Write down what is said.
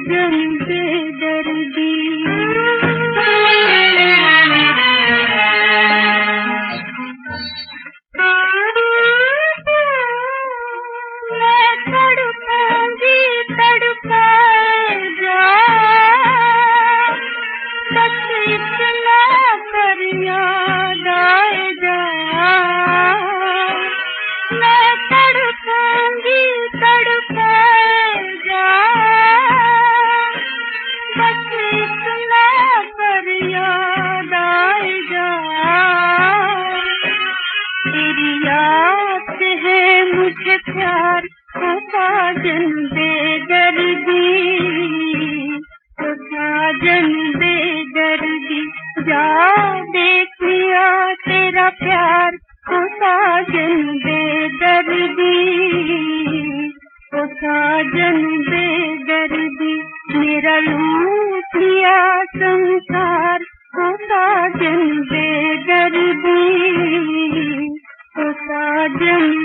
साजन बेदर्दी। मैं तड़पूंगी तड़पाए जा, बस इतना कर याद आए जा। मैं तड़पूंगी तड़पाए जा, बस इतना कर याद आए जा। तेरी याद है मुझे प्यार को साजन बेदर्दी, को साजन बेदर्दी। जा देख लिया तेरा प्यार को साजन बेदर्दी, को साजन बेदर्दी। मेरा लूट लिया संसार को साजन बेदर्दी, को साजन